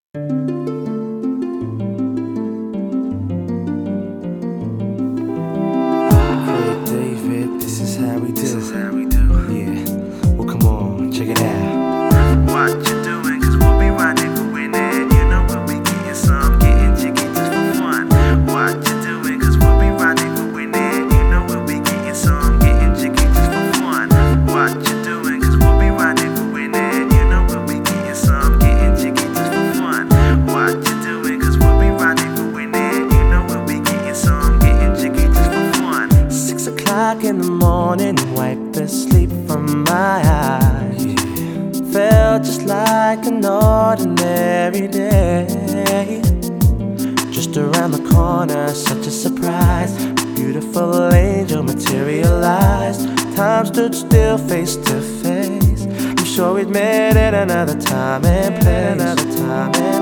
Hey David, this is how we do. Yeah, well come on, check it out. What you doing? Cause we'll be riding for winning. You know we'll be getting some, getting jiggy just for fun. What you doing? Cause we'll be riding for winning. You know we'll be getting some, getting jiggy just for fun. What you doing? Cause we'll be riding for winning. You know we'll be getting some, getting jiggy just for fun. What you doing? Cause we'll be riding for winning. You know we'll be getting some, getting jiggy just for fun. 6 o'clock in the morning, wipe the sleep from my eyes. Felt just like an ordinary day. Just around the corner, such a surprise. A beautiful angel materialized. Time stood still, face to face. I'm sure we'd met at another time and place.